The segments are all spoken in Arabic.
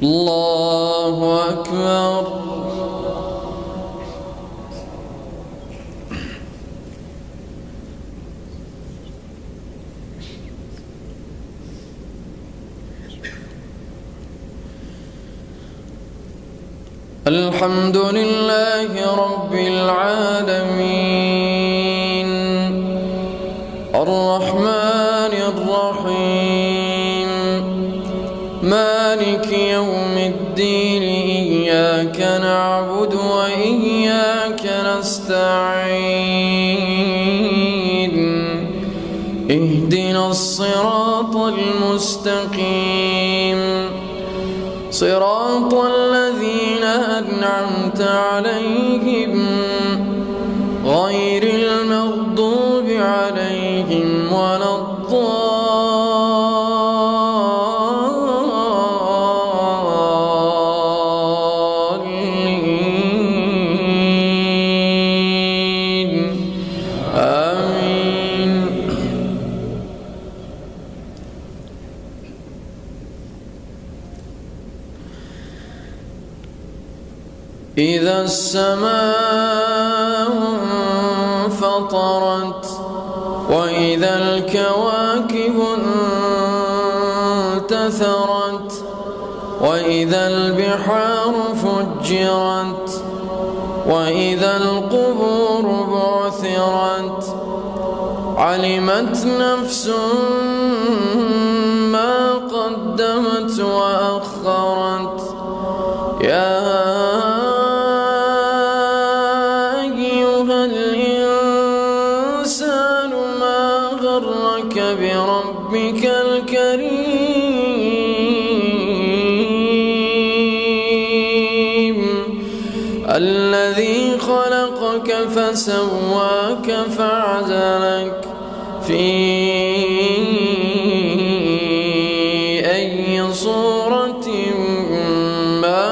الله أكبر. الحمد لله رب العالمين الرحمن الرحيم مالك يوم الدين إياك نعبد وإياك نستعين اهدنا الصراط المستقيم صراط الذين أنعمت عليهم غير المغضوب عليهم ولا الضالين آمين. إذا السماء انفطرت وإذا الكواكب انتثرت وإذا البحار فجرت وإذا القبور بعثرت علمت نفس ما قدمت وأخرت. يا بربك الكريم الذي خلقك فسواك فعدلك في أي صورة ما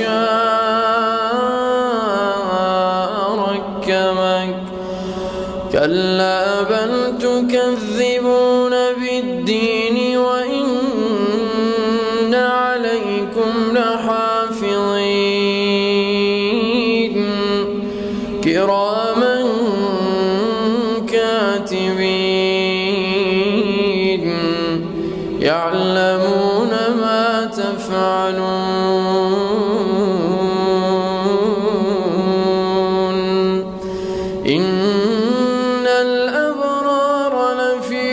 شاء ركبك. كلا بل تكذبون بالدين وإن عليكم لحافظين كراما كاتبين يعلمون ما تفعلون. إن الأبرار لفي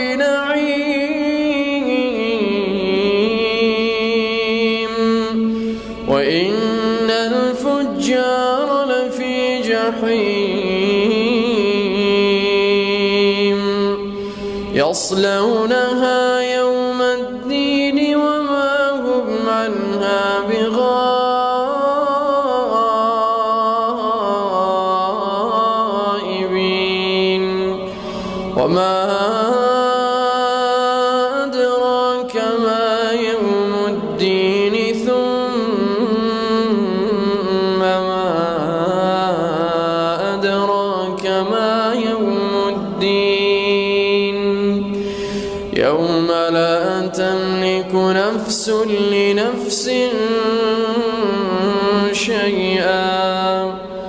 نعيم وإن الفجار لفي جحيم يصلونها يوم الدين وما هم عنها بغائبين. وما أدراك ما يوم الدين ثم ما أدراك ما يوم الدين يوم لا تملك نفس لنفس شيئا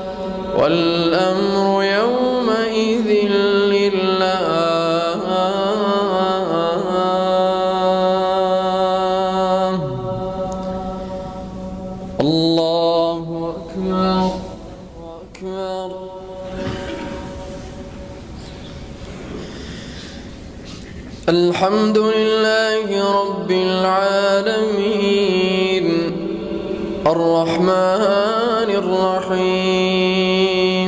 والأمر يومئذ لله. الله أكبر أكبر. الحمد لله رب العالمين الرحمن الرحيم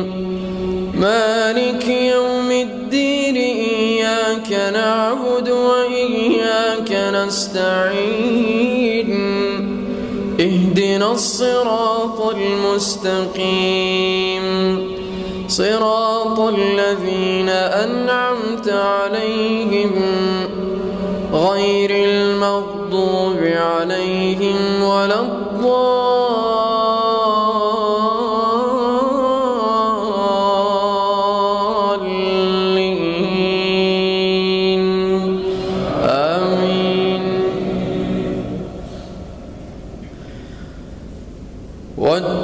مالك يوم الدين إياك نعبد وإياك نستعين اهدنا الصراط المستقيم صراط الذين أنعمت عليهم غير المغضوب عليهم ولا الضالين آمين.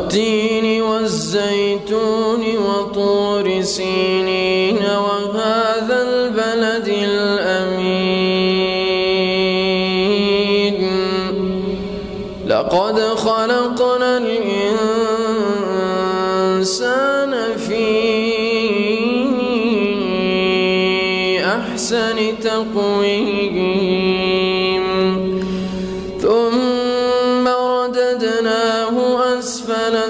والتين والزيتون وطور سينين وهذا البلد الأمين لقد خلقنا الإنسان في أحسن تقويم ثم رددناه أسفل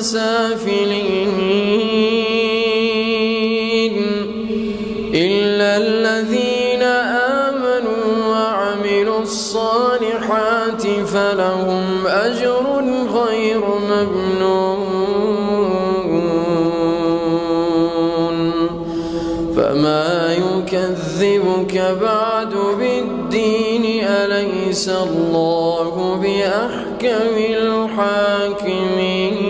سافلين إلا الذين آمنوا وعملوا الصالحات فلهم أجر غير ممنون فما يكذبك بعد بالدين أليس الله بأحكم الحاكمين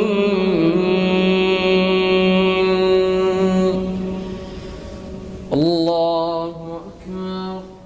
الله أكبر.